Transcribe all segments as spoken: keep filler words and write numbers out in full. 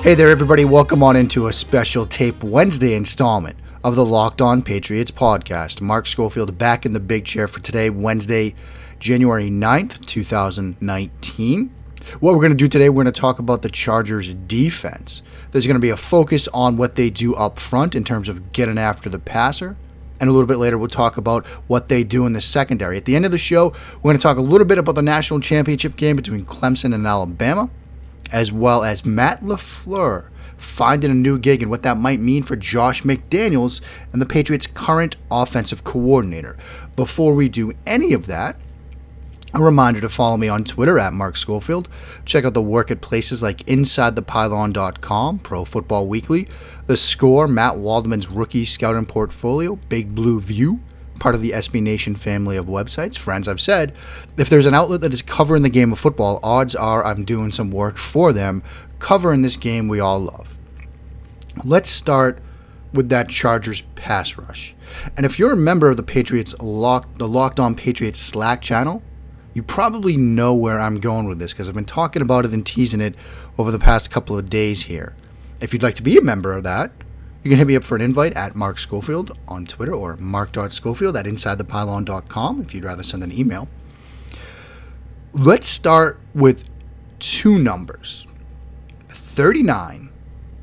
Hey there, everybody. Welcome on into a special Tape Wednesday installment of the Locked On Patriots podcast. Mark Schofield back in the big chair for today, Wednesday, January ninth, twenty nineteen. What we're going to do today, we're going to talk about the Chargers defense. There's going to be a focus on what they do up front in terms of getting after the passer. And a little bit later, we'll talk about what they do in the secondary. At the end of the show, we're going to talk a little bit about the national championship game between Clemson and Alabama, as well as Matt LaFleur finding a new gig and what that might mean for Josh McDaniels and the Patriots' current offensive coordinator. Before we do any of that, a reminder to follow me on Twitter at Mark Schofield. Check out the work at places like inside the pylon dot com, Pro Football Weekly, The Score, Matt Waldman's rookie scouting portfolio, Big Blue View, part of the S B Nation family of websites. Friends, I've said, if there's an outlet that is covering the game of football, odds are I'm doing some work for them, covering this game we all love. Let's start with that Chargers pass rush. And if you're a member of the Patriots Locked, the Locked On Patriots Slack channel, you probably know where I'm going with this because I've been talking about it and teasing it over the past couple of days here. If you'd like to be a member of that, you can hit me up for an invite at Mark Schofield on Twitter or mark dot schofield at inside the pylon dot com if you'd rather send an email. Let's start with two numbers, thirty-nine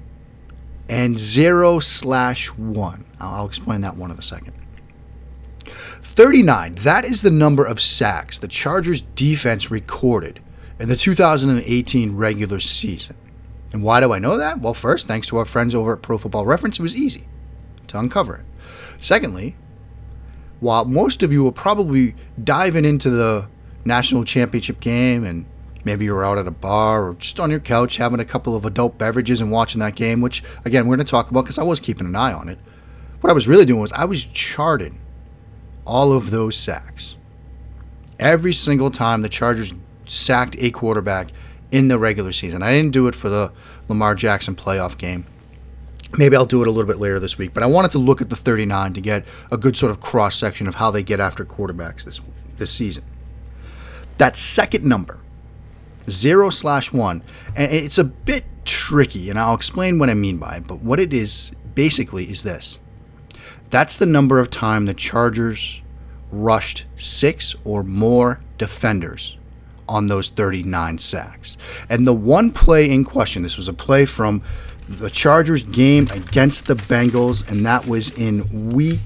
and zero slash one. I'll explain that one in a second. thirty-nine, that is the number of sacks the Chargers defense recorded in the two thousand eighteen regular season. And why do I know that? Well, first, thanks to our friends over at Pro Football Reference, it was easy to uncover it. Secondly, while most of you were probably diving into the national championship game and maybe you were out at a bar or just on your couch having a couple of adult beverages and watching that game, which, again, we're going to talk about because I was keeping an eye on it. What I was really doing was I was charting all of those sacks. Every single time the Chargers sacked a quarterback in the regular season. I didn't do it for the Lamar Jackson playoff game. Maybe I'll do it a little bit later this week, but I wanted to look at the thirty-nine to get a good sort of cross-section of how they get after quarterbacks this this season. That second number, zero slash one, and it's a bit tricky, and I'll explain what I mean by it, but what it is basically is this. That's the number of time the Chargers rushed six or more defenders on those thirty-nine sacks. And the one play in question, this was a play from the Chargers game against the Bengals, and that was in week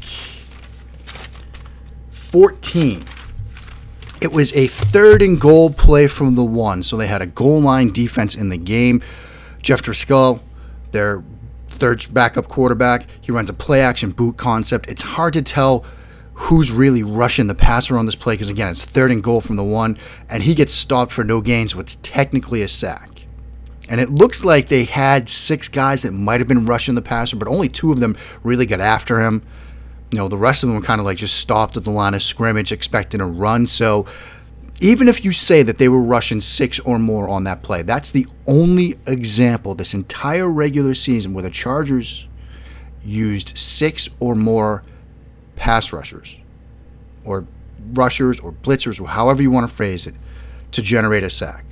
fourteen. It was a third and goal play from the one, so they had a goal line defense in the game. Jeff Driscoll, their third backup quarterback, he runs a play action boot concept. It's hard to tell who's really rushing the passer on this play because, again, it's third and goal from the one, and he gets stopped for no gain, so it's technically a sack. And it looks like they had six guys that might have been rushing the passer, but only two of them really got after him. You know, the rest of them were kind of like just stopped at the line of scrimmage expecting a run. So even if you say that they were rushing six or more on that play, that's the only example this entire regular season where the Chargers used six or more pass rushers or rushers or blitzers or however you want to phrase it to generate a sack.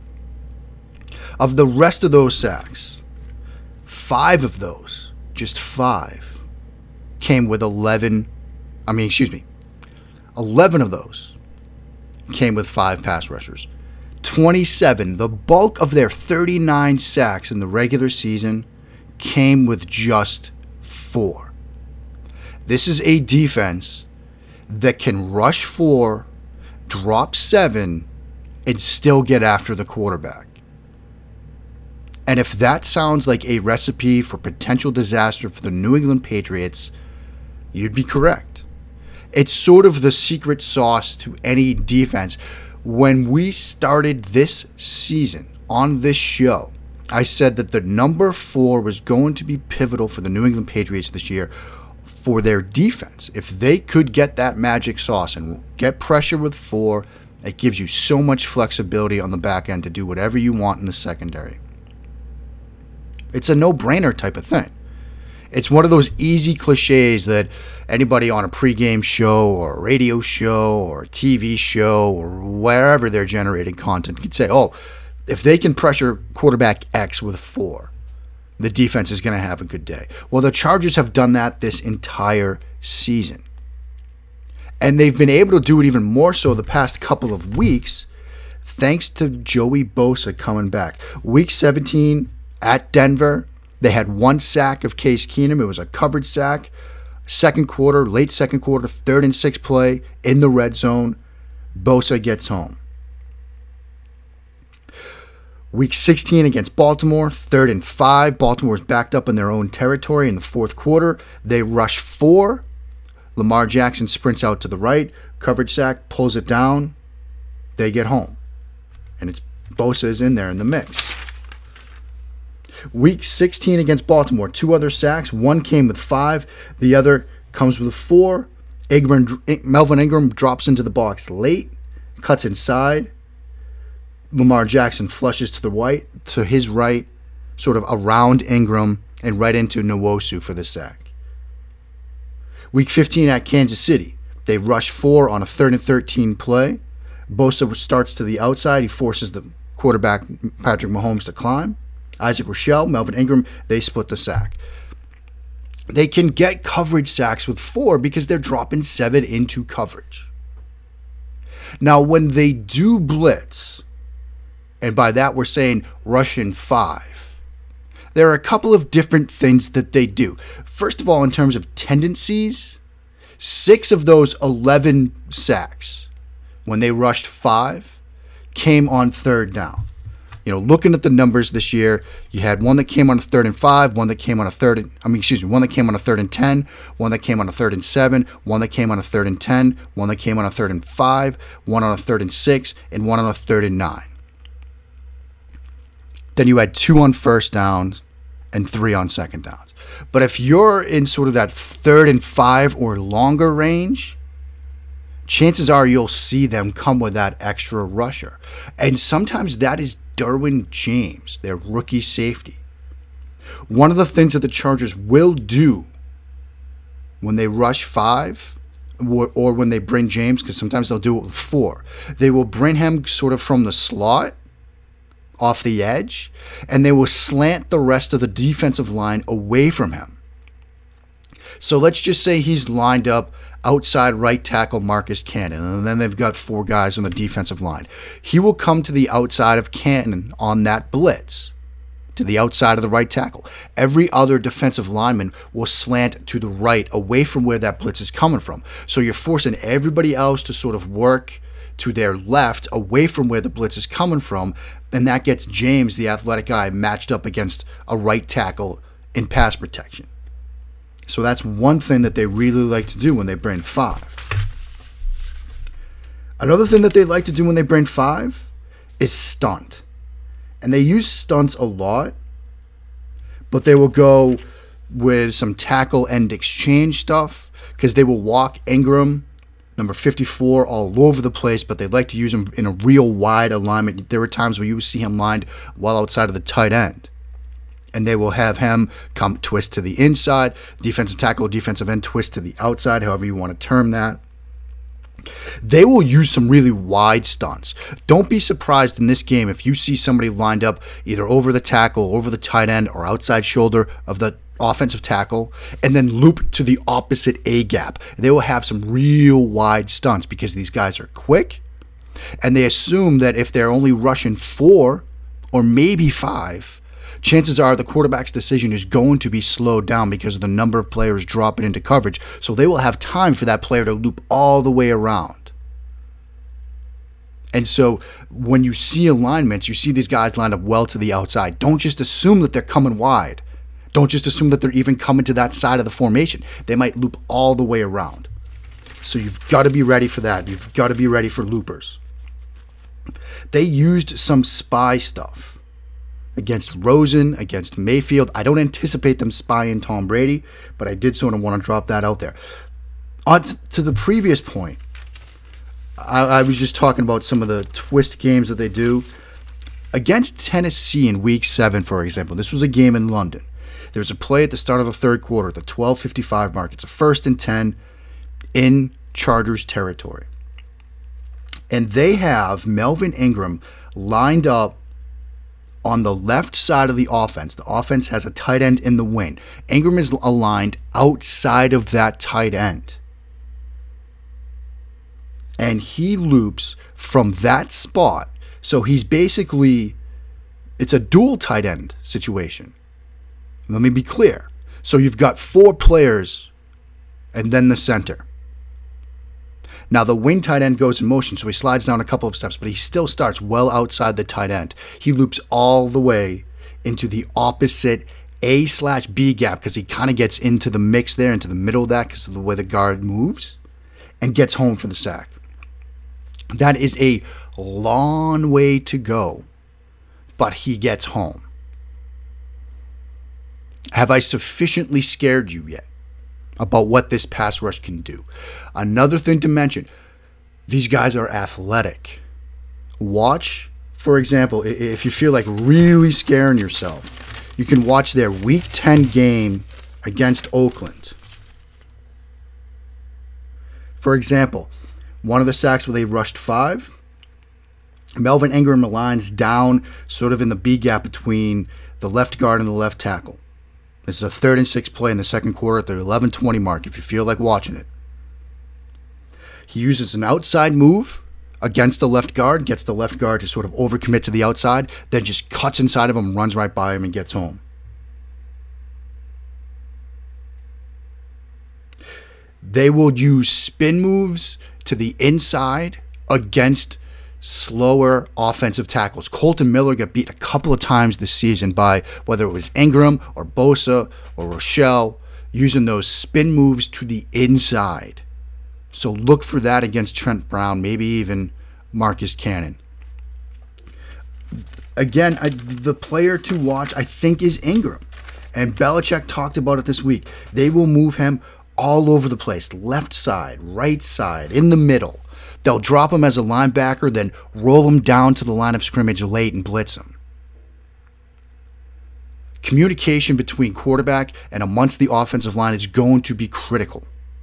Of the rest of those sacks, five of those, just five, came with eleven, I mean, excuse me, eleven of those came with five pass rushers. twenty-seven, the bulk of their thirty-nine sacks in the regular season came with just four. This is a defense that can rush four, drop seven, and still get after the quarterback. And if that sounds like a recipe for potential disaster for the New England Patriots, you'd be correct. It's sort of the secret sauce to any defense. When we started this season on this show, I said that the number four was going to be pivotal for the New England Patriots this year for their defense. If they could get that magic sauce and get pressure with four, it gives you so much flexibility on the back end to do whatever you want in the secondary. It's a no-brainer type of thing. It's one of those easy cliches that anybody on a pregame show or a radio show or a T V show or wherever they're generating content could say, oh, if they can pressure quarterback X with four, the defense is going to have a good day. Well, the Chargers have done that this entire season. And they've been able to do it even more so the past couple of weeks, thanks to Joey Bosa coming back. Week seventeen at Denver, they had one sack of Case Keenum. It was a covered sack. Second quarter, late second quarter, third and six play in the red zone. Bosa gets home. Week sixteen against Baltimore, third and five. Baltimore's backed up in their own territory in the fourth quarter. They rush four. Lamar Jackson sprints out to the right. Coverage sack, pulls it down. They get home. And it's Bosa is in there in the mix. Week sixteen against Baltimore, two other sacks. One came with five. The other comes with four. Ingram, Melvin Ingram drops into the box late, cuts inside. Lamar Jackson flushes to the right, to his right, sort of around Ingram and right into Nwosu for the sack. Week fifteen at Kansas City, they rush four on a third and thirteen play. Bosa starts to the outside. He forces the quarterback, Patrick Mahomes, to climb. Isaac Rochelle, Melvin Ingram, they split the sack. They can get coverage sacks with four because they're dropping seven into coverage. Now, when they do blitz, and by that we're saying rush in five, there are a couple of different things that they do. First of all, in terms of tendencies, six of those eleven sacks, when they rushed five, came on third down. You know, looking at the numbers this year, you had one that came on a third and five, one that came on a third and, I mean, excuse me, one that came on a third and ten, one that came on a third and seven, one that came on a third and ten, one that came on a third and five, one on a third and six, and one on a third and nine. Then you had two on first downs and three on second downs. But if you're in sort of that third and five or longer range, chances are you'll see them come with that extra rusher. And sometimes that is Derwin James, their rookie safety. One of the things that the Chargers will do when they rush five or, or when they bring James, because sometimes they'll do it with four, they will bring him sort of from the slot, off the edge, and they will slant the rest of the defensive line away from him. So let's just say he's lined up outside right tackle Marcus Cannon, and then they've got four guys on the defensive line. He will come to the outside of Cannon on that blitz, to the outside of the right tackle. Every other defensive lineman will slant to the right, away from where that blitz is coming from. So you're forcing everybody else to sort of work to their left, away from where the blitz is coming from, and that gets James, the athletic guy, matched up against a right tackle in pass protection. So that's one thing that they really like to do when they bring five. Another thing that they like to do when they bring five is stunt. And they use stunts a lot, but they will go with some tackle end exchange stuff, because they will walk Ingram, number fifty-four, all over the place, but they like to use him in a real wide alignment. There are times where you see him lined well outside of the tight end. And they will have him come twist to the inside, defensive tackle, defensive end twist to the outside, however you want to term that. They will use some really wide stunts. Don't be surprised in this game if you see somebody lined up either over the tackle, over the tight end, or outside shoulder of the offensive tackle, and then loop to the opposite A-gap. They will have some real wide stunts because these guys are quick, and they assume that if they're only rushing four or maybe five, chances are the quarterback's decision is going to be slowed down because of the number of players dropping into coverage, so they will have time for that player to loop all the way around. And so when you see alignments, you see these guys lined up well to the outside. Don't just assume that they're coming wide. Don't just assume that they're even coming to that side of the formation. They might loop all the way around. So you've got to be ready for that. You've got to be ready for loopers. They used some spy stuff against Rosen, against Mayfield. I don't anticipate them spying Tom Brady, but I did sort of want to drop that out there. On to the previous point, I, I was just talking about some of the twist games that they do. Against Tennessee in week seven, for example, this was a game in London. There's a play at the start of the third quarter, the twelve fifty-five mark. It's a first and ten in Chargers territory. And they have Melvin Ingram lined up on the left side of the offense, the offense has a tight end in the wing. Ingram is aligned outside of that tight end. And he loops from that spot. So he's basically, it's a dual tight end situation. Let me be clear. So you've got four players and then the center. Now the wing tight end goes in motion, so he slides down a couple of steps, but he still starts well outside the tight end. He loops all the way into the opposite A slash B gap because he kind of gets into the mix there, into the middle of that because of the way the guard moves, and gets home for the sack. That is a long way to go, but he gets home. Have I sufficiently scared you yet about what this pass rush can do? Another thing to mention, these guys are athletic. Watch, for example, if you feel like really scaring yourself, you can watch their week ten game against Oakland. For example, one of the sacks where they rushed five, Melvin Ingram aligns down sort of in the B gap between the left guard and the left tackle. This is a third and six play in the second quarter at the eleven twenty mark if you feel like watching it. He uses an outside move against the left guard, gets the left guard to sort of overcommit to the outside, then just cuts inside of him, runs right by him, and gets home. They will use spin moves to the inside against slower offensive tackles. Colton Miller got beat a couple of times this season by whether it was Ingram or Bosa or Rochelle using those spin moves to the inside. So look for that against Trent Brown, maybe even Marcus Cannon. Again, I, the player to watch, I think, is Ingram. And Belichick talked about it this week. They will move him all over the place. Left side, right side, in the middle. They'll drop him as a linebacker, then roll him down to the line of scrimmage late and blitz him. Communication between quarterback and amongst the offensive line is going to be critical.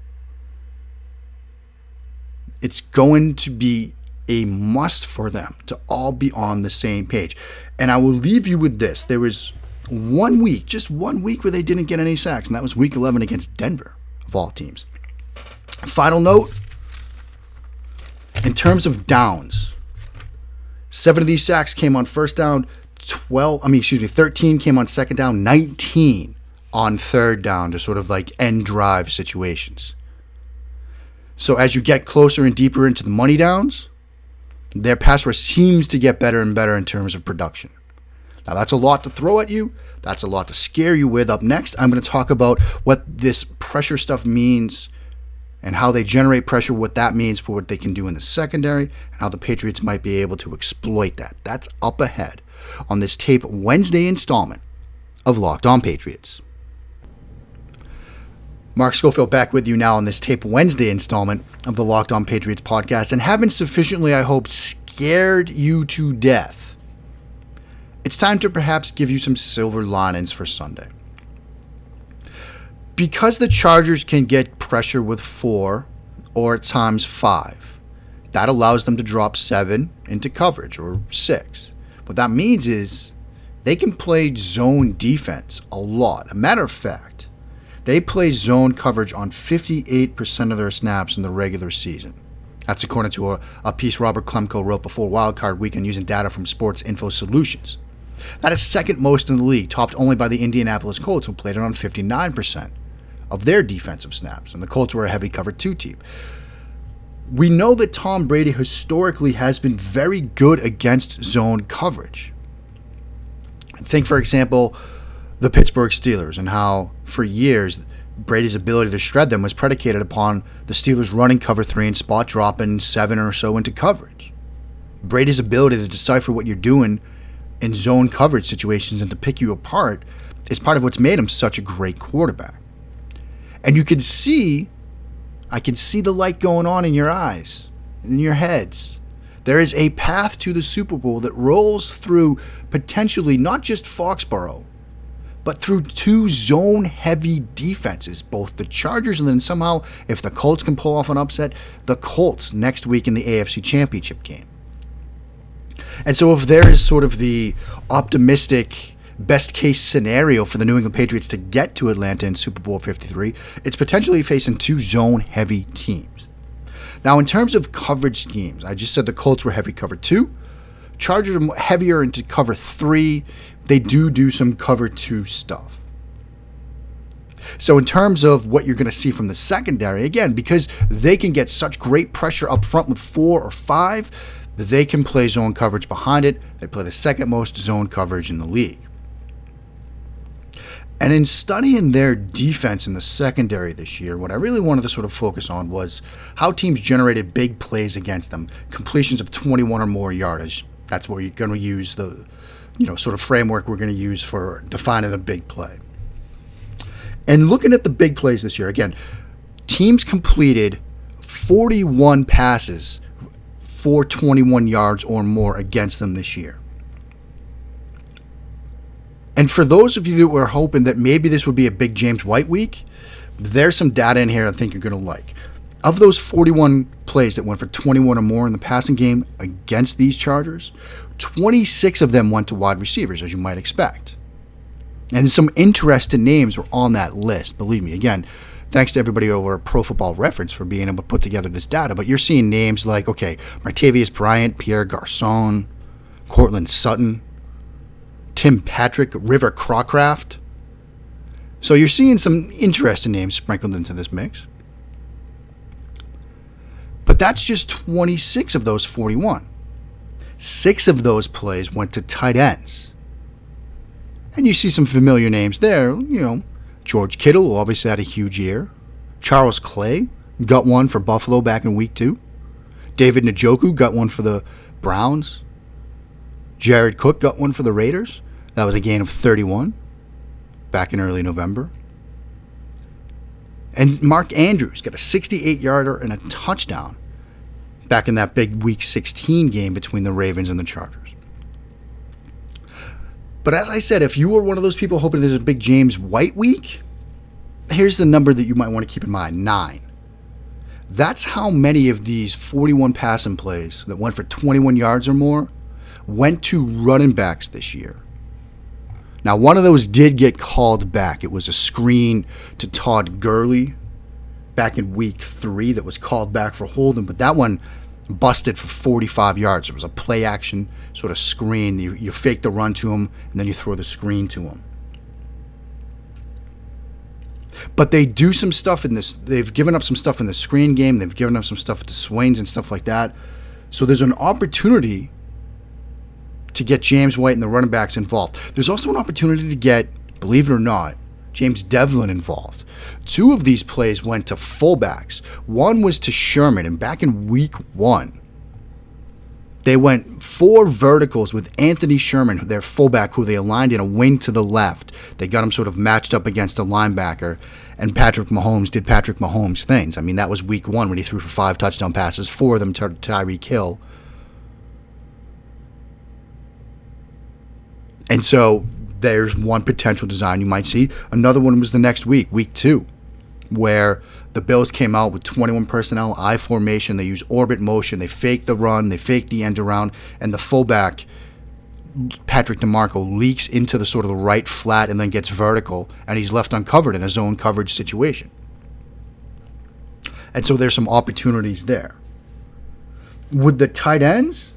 It's going to be a must for them to all be on the same page. And I will leave you with this. There was one week, just one week where they didn't get any sacks, and that was week eleven against Denver, of all teams. Final note. In terms of downs, seven of these sacks came on first down, twelve, I mean, excuse me, thirteen came on second down, nineteen on third down to sort of like end drive situations. So as you get closer and deeper into the money downs, their pass rush seems to get better and better in terms of production. Now that's a lot to throw at you. That's a lot to scare you with. Up next, I'm going to talk about what this pressure stuff means and how they generate pressure, what that means for what they can do in the secondary, and how the Patriots might be able to exploit that. That's up ahead on this Tape Wednesday installment of Locked On Patriots. Mark Schofield back with you now on this Tape Wednesday installment of the Locked On Patriots podcast, and haven't sufficiently, I hope, scared you to death. It's time to perhaps give you some silver linings for Sunday. Because the Chargers can get pressure with four or at times five, that allows them to drop seven into coverage or six. What that means is they can play zone defense a lot. A matter of fact, they play zone coverage on fifty-eight percent of their snaps in the regular season. That's according to a, a piece Robert Klemko wrote before Wildcard Weekend using data from Sports Info Solutions. That is second most in the league, topped only by the Indianapolis Colts, who played it on fifty-nine percent of their defensive snaps, and the Colts were a heavy cover two team. We know that Tom Brady historically has been very good against zone coverage. Think, for example, the Pittsburgh Steelers and how, for years, Brady's ability to shred them was predicated upon the Steelers running cover three and spot dropping seven or so into coverage. Brady's ability to decipher what you're doing in zone coverage situations and to pick you apart is part of what's made him such a great quarterback. And you can see, I can see the light going on in your eyes, in your heads. There is a path to the Super Bowl that rolls through potentially not just Foxborough, but through two zone-heavy defenses, both the Chargers and then somehow, if the Colts can pull off an upset, the Colts next week in the A F C Championship game. And so if there is sort of the optimistic best case scenario for the New England Patriots to get to Atlanta in Super Bowl fifty-three, it's potentially facing two zone heavy teams. Now, in terms of coverage schemes, I just said the Colts were heavy cover two. Chargers are heavier into cover three. They do do some cover two stuff. So in terms of what you're going to see from the secondary, again, because they can get such great pressure up front with four or five, they can play zone coverage behind it. They play the second most zone coverage in the league. And in studying their defense in the secondary this year, what I really wanted to sort of focus on was how teams generated big plays against them, completions of twenty-one or more yardage. That's what you're going to use the, you know, sort of framework we're going to use for defining a big play. And looking at the big plays this year, again, teams completed forty-one passes for twenty-one yards or more against them this year. And for those of you that were hoping that maybe this would be a big James White week, there's some data in here I think you're going to like. Of those forty-one plays that went for twenty-one or more in the passing game against these Chargers, twenty-six of them went to wide receivers, as you might expect. And some interesting names were on that list, believe me. Again, thanks to everybody over at Pro Football Reference for being able to put together this data. But you're seeing names like, okay, Martavius Bryant, Pierre Garçon, Cortland Sutton, Tim Patrick, River Crocraft. So you're seeing some interesting names sprinkled into this mix. But that's just twenty-six of those forty-one. Six of those plays went to tight ends. And you see some familiar names there. You know, George Kittle, who obviously had a huge year. Charles Clay got one for Buffalo back in week two. David Njoku got one for the Browns. Jared Cook got one for the Raiders. That was a gain of thirty-one back in early November. And Mark Andrews got a sixty-eight-yarder and a touchdown back in that big week sixteen game between the Ravens and the Chargers. But as I said, if you were one of those people hoping there's a big James White week, here's the number that you might want to keep in mind, nine. That's how many of these forty-one passing plays that went for twenty-one yards or more went to running backs this year. Now, one of those did get called back. It was a screen to Todd Gurley back in week three that was called back for holding, but that one busted for forty-five yards. It was a play action sort of screen. You, you fake the run to him, and then you throw the screen to him. But they do some stuff in this. They've given up some stuff in the screen game. They've given up some stuff at the swings and stuff like that. So there's an opportunity to get James White and the running backs involved. There's also an opportunity to get, believe it or not, James Devlin involved. Two of these plays went to fullbacks. One was to Sherman, and back in week one, they went four verticals with Anthony Sherman, their fullback, who they aligned in a wing to the left. They got him sort of matched up against a linebacker, and Patrick Mahomes did Patrick Mahomes things. I mean, that was week one when he threw for five touchdown passes, four of them to Tyreek Hill. And so there's one potential design you might see. Another one was the next week, week two, where the Bills came out with twenty-one personnel, I formation. They use orbit motion. They fake the run. They fake the end around. And the fullback, Patrick DeMarco, leaks into the sort of the right flat and then gets vertical, and he's left uncovered in a zone coverage situation. And so there's some opportunities there. With the tight ends,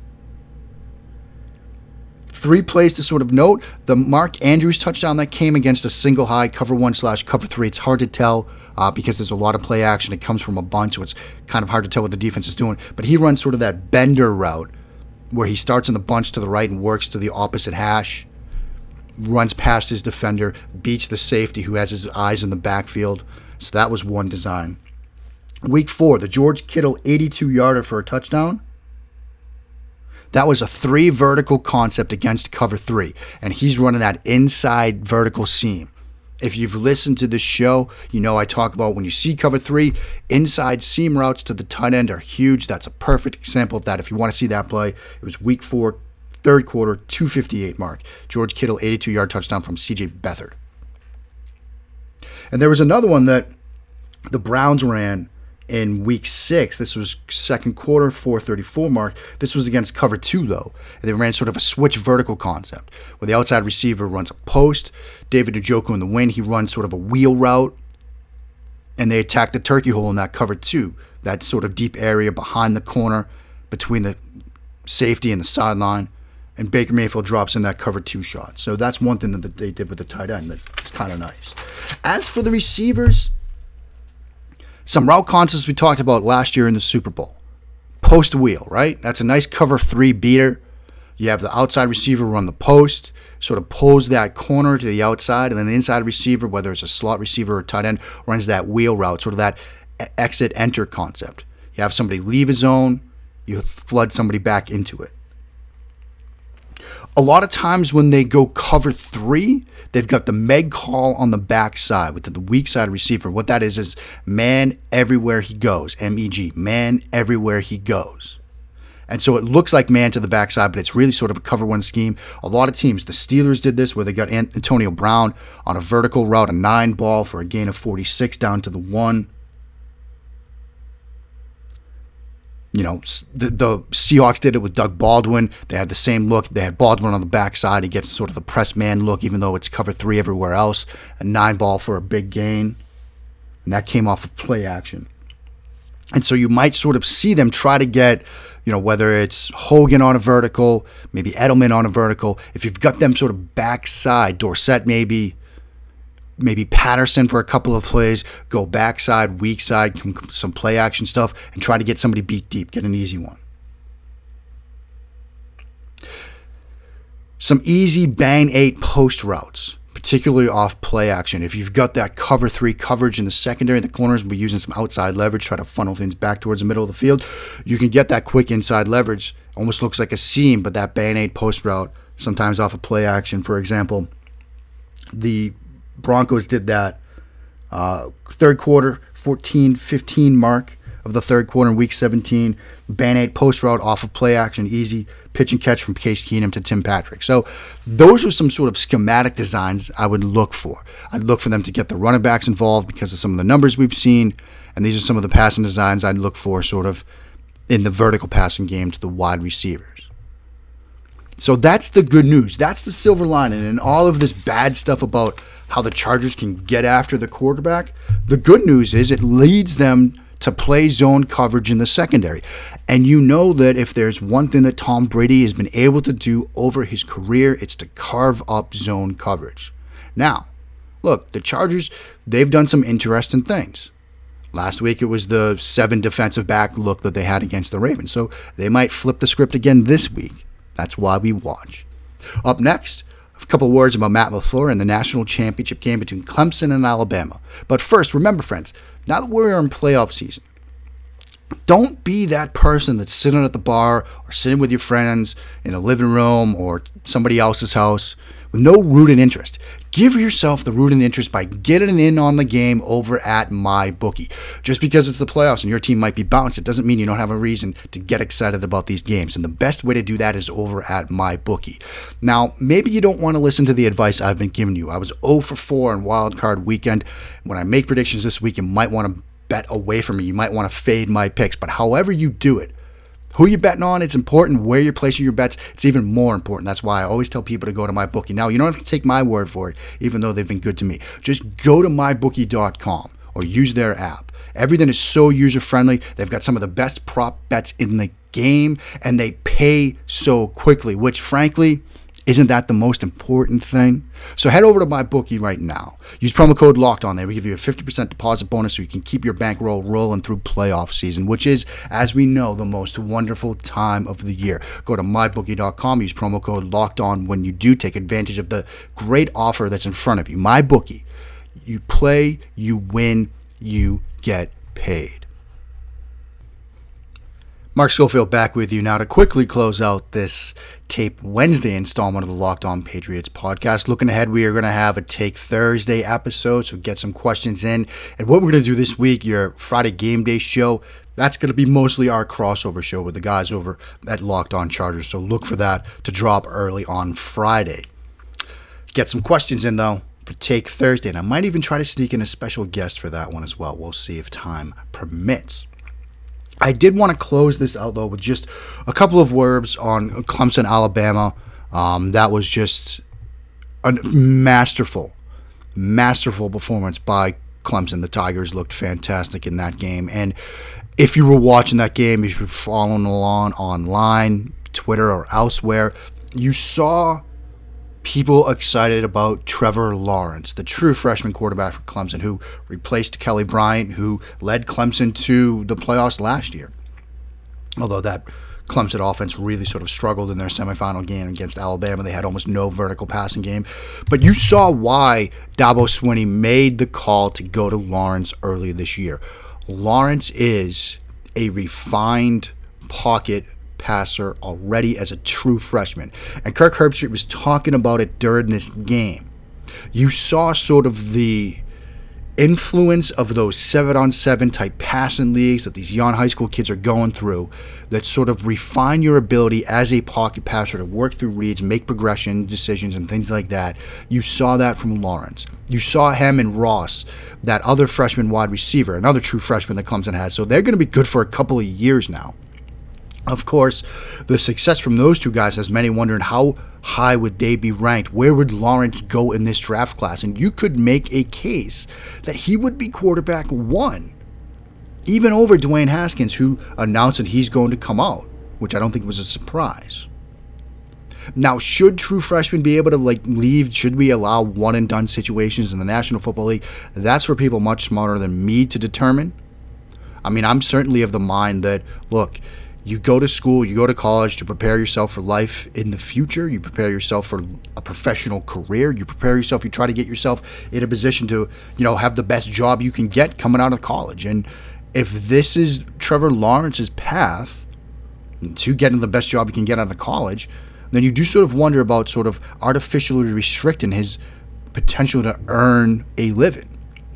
three plays to sort of note. The Mark Andrews touchdown that came against a single high, cover one slash cover three. It's hard to tell uh, because there's a lot of play action. It comes from a bunch, so it's kind of hard to tell what the defense is doing. But he runs sort of that bender route where he starts in the bunch to the right and works to the opposite hash, runs past his defender, beats the safety who has his eyes in the backfield. So that was one design. Week four, the George Kittle eighty-two-yarder for a touchdown. That was a three vertical concept against cover three, and he's running that inside vertical seam. If you've listened to this show, you know I talk about when you see cover three, inside seam routes to the tight end are huge. That's a perfect example of that. If you want to see that play, it was week four, third quarter, two fifty-eight mark. George Kittle, eighty-two-yard touchdown from C J Beathard. And there was another one that the Browns ran in week six. This was second quarter, four thirty-four mark. This was against cover two, though. And they ran sort of a switch vertical concept where the outside receiver runs a post. David Njoku in the wing, he runs sort of a wheel route. And they attack the turkey hole in that cover two, that sort of deep area behind the corner between the safety and the sideline. And Baker Mayfield drops in that cover two shot. So that's one thing that they did with the tight end that's kind of nice. As for the receivers, some route concepts we talked about last year in the Super Bowl. Post wheel, right? That's a nice cover three beater. You have the outside receiver run the post, sort of pulls that corner to the outside, and then the inside receiver, whether it's a slot receiver or tight end, runs that wheel route, sort of that exit-enter concept. You have somebody leave a zone, you flood somebody back into it. A lot of times when they go cover three, they've got the Meg call on the backside with the weak side receiver. What that is is man everywhere he goes, M E G, man everywhere he goes. And so it looks like man to the backside, but it's really sort of a cover one scheme. A lot of teams, the Steelers did this where they got Antonio Brown on a vertical route, a nine ball for a gain of forty-six down to the one. You know, the, the Seahawks did it with Doug Baldwin. They had the same look. They had Baldwin on the backside. He gets sort of the press man look, even though it's cover three everywhere else. A nine ball for a big gain. And that came off of play action. And so you might sort of see them try to get, you know, whether it's Hogan on a vertical, maybe Edelman on a vertical. If you've got them sort of backside, Dorsett maybe, maybe Patterson for a couple of plays, go backside, weak side, some play action stuff, and try to get somebody beat deep, get an easy one. Some easy bang eight post routes, particularly off play action. If you've got that cover three coverage in the secondary, the corners will be using some outside leverage, try to funnel things back towards the middle of the field. You can get that quick inside leverage. Almost looks like a seam, but that bang eight post route, sometimes off of play action. For example, the Broncos did that uh, third quarter, fourteen fifteen mark of the third quarter in week seventeen. Band eight post route off of play action, easy pitch and catch from Case Keenum to Tim Patrick. So those are some sort of schematic designs I would look for. I'd look for them to get the running backs involved because of some of the numbers we've seen. And these are some of the passing designs I'd look for sort of in the vertical passing game to the wide receivers. So that's the good news. That's the silver lining. And all of this bad stuff about how the Chargers can get after the quarterback, the good news is it leads them to play zone coverage in the secondary. And you know that if there's one thing that Tom Brady has been able to do over his career, it's to carve up zone coverage. Now, look, the Chargers, they've done some interesting things. Last week it was the seven defensive back look that they had against the Ravens. So they might flip the script again this week. That's why we watch. Up next, a couple words about Matt LaFleur and the national championship game between Clemson and Alabama. But first, remember, friends, now that we're in playoff season, don't be that person that's sitting at the bar or sitting with your friends in a living room or somebody else's house with no rooted interest. Give yourself the rooted interest by getting in on the game over at MyBookie. Just because it's the playoffs and your team might be bounced, it doesn't mean you don't have a reason to get excited about these games. And the best way to do that is over at MyBookie. Now, maybe you don't want to listen to the advice I've been giving you. I was zero for four on Wild Card Weekend. When I make predictions this week, you might want to bet away from me. You might want to fade my picks. But however you do it, who you're betting on, it's important. Where you're placing your bets, it's even more important. That's why I always tell people to go to MyBookie. Now, you don't have to take my word for it, even though they've been good to me. Just go to my bookie dot com or use their app. Everything is so user-friendly. They've got some of the best prop bets in the game, and they pay so quickly, which, frankly, isn't that the most important thing? So head over to MyBookie right now. Use promo code LOCKEDON there. We give you a fifty percent deposit bonus so you can keep your bankroll rolling through playoff season, which is, as we know, the most wonderful time of the year. Go to my bookie dot com. Use promo code LOCKEDON when you do take advantage of the great offer that's in front of you. MyBookie. You play, you win, you get paid. Mark Schofield back with you now to quickly close out this Tape Wednesday installment of the Locked On Patriots podcast. Looking ahead, we are going to have a Take Thursday episode, so get some questions in. And what we're going to do this week, your Friday Game Day show, that's going to be mostly our crossover show with the guys over at Locked On Chargers. So look for that to drop early on Friday. Get some questions in, though. for Take Thursday, and I might even try to sneak in a special guest for that one as well. We'll see if time permits. I did want to close this out, though, with just a couple of words on Clemson, Alabama. Um, that was just a masterful, masterful performance by Clemson. The Tigers looked fantastic in that game. And if you were watching that game, if you're following along online, Twitter or elsewhere, you saw people excited about Trevor Lawrence, the true freshman quarterback for Clemson, who replaced Kelly Bryant, who led Clemson to the playoffs last year. Although that Clemson offense really sort of struggled in their semifinal game against Alabama. They had almost no vertical passing game. But you saw why Dabo Swinney made the call to go to Lawrence early this year. Lawrence is a refined pocket passer already as a true freshman. And Kirk Herbstreit was talking about it during this game. You saw sort of the influence of those seven-on-seven type passing leagues that these young high school kids are going through that sort of refine your ability as a pocket passer to work through reads, make progression decisions, and things like that. You saw that from Lawrence. You saw him and Ross, that other freshman wide receiver, another true freshman that Clemson has. So they're going to be good for a couple of years now. Of course, the success from those two guys has many wondering how high would they be ranked? Where would Lawrence go in this draft class? And you could make a case that he would be quarterback one, even over Dwayne Haskins, who announced that he's going to come out, which I don't think was a surprise. Now, should true freshmen be able to like leave? Should we allow one and done situations in the National Football League? That's for people much smarter than me to determine. I mean, I'm certainly of the mind that, look, you go to school, you go to college to prepare yourself for life in the future. You prepare yourself for a professional career. You prepare yourself, you try to get yourself in a position to, you know, have the best job you can get coming out of college. And if this is Trevor Lawrence's path to getting the best job you can get out of college, then you do sort of wonder about sort of artificially restricting his potential to earn a living.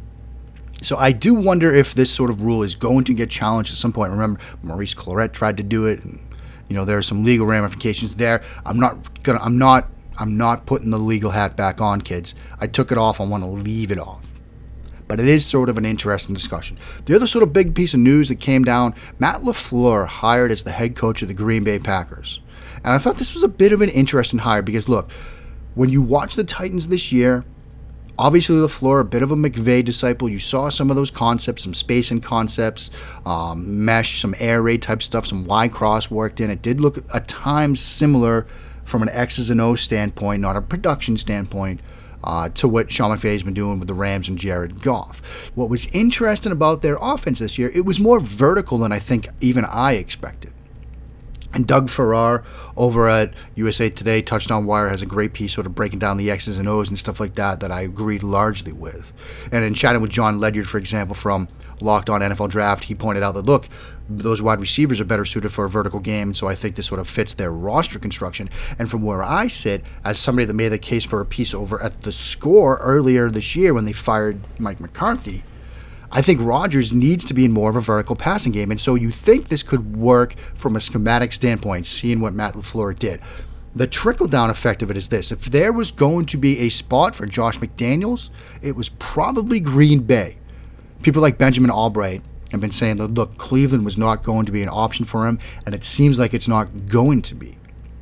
So I do wonder if this sort of rule is going to get challenged at some point. Remember, Maurice Clarett tried to do it, and you know there are some legal ramifications there. I'm not gonna. I'm not. I'm not putting the legal hat back on, kids. I took it off. I want to leave it off. But it is sort of an interesting discussion. The other sort of big piece of news that came down: Matt LaFleur hired as the head coach of the Green Bay Packers, and I thought this was a bit of an interesting hire because look, when you watch the Titans this year. Obviously, LaFleur, a bit of a McVay disciple. You saw some of those concepts, some spacing concepts, um, mesh, some air raid type stuff, some Y cross worked in. It did look at times similar from an X's and O's standpoint, not a production standpoint, uh, to what Sean McVay's been doing with the Rams and Jared Goff. What was interesting about their offense this year, it was more vertical than I think even I expected. And Doug Farrar over at U S A Today, Touchdown Wire, has a great piece sort of breaking down the X's and O's and stuff like that that I agreed largely with. And in chatting with John Ledyard, for example, from Locked On N F L Draft, he pointed out that, look, those wide receivers are better suited for a vertical game, so I think this sort of fits their roster construction. And from where I sit, as somebody that made the case for a piece over at The Score earlier this year when they fired Mike McCarthy, I think Rodgers needs to be in more of a vertical passing game. And so you think this could work from a schematic standpoint, seeing what Matt LaFleur did. The trickle-down effect of it is this. If there was going to be a spot for Josh McDaniels, it was probably Green Bay. People like Benjamin Albright have been saying that, look, Cleveland was not going to be an option for him, and it seems like it's not going to be.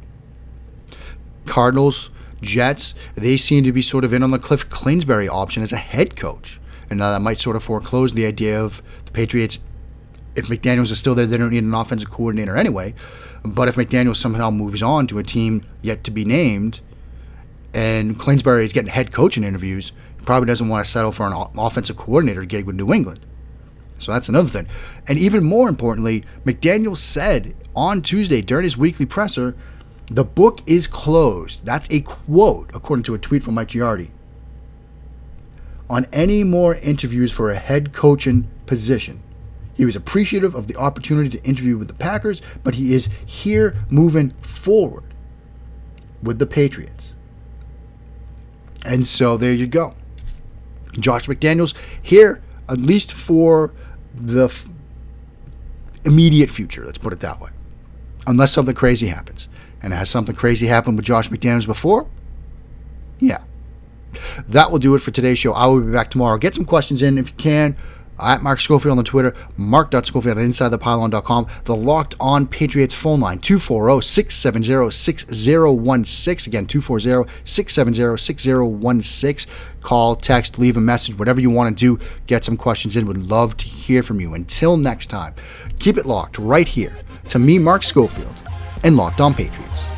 Cardinals, Jets, they seem to be sort of in on the Cliff Kingsbury option as a head coach. And uh, that might sort of foreclose the idea of the Patriots. If McDaniels is still there, they don't need an offensive coordinator anyway. But if McDaniels somehow moves on to a team yet to be named, and Kingsbury is getting head coaching interviews, he probably doesn't want to settle for an offensive coordinator gig with New England. So that's another thing. And even more importantly, McDaniels said on Tuesday during his weekly presser, the book is closed. That's a quote, according to a tweet from Mike Giardi, on any more interviews for a head coaching position. He was appreciative of the opportunity to interview with the Packers, but he is here moving forward with the Patriots. And so there you go. Josh McDaniels here, at least for the f- immediate future, let's put it that way. Unless something crazy happens. And has something crazy happened with Josh McDaniels before? Yeah. That will do it for today's show. I will be back tomorrow. Get some questions in if you can. At Mark Schofield on Twitter, mark dot schofield at inside the pylon dot com. The Locked On Patriots phone line, two four zero, six seven zero, six zero one six. Again, two four zero, six seven zero, six zero one six. Call, text, leave a message, whatever you want to do. Get some questions in. Would love to hear from you. Until next time, keep it locked right here to me, Mark Schofield, and Locked On Patriots.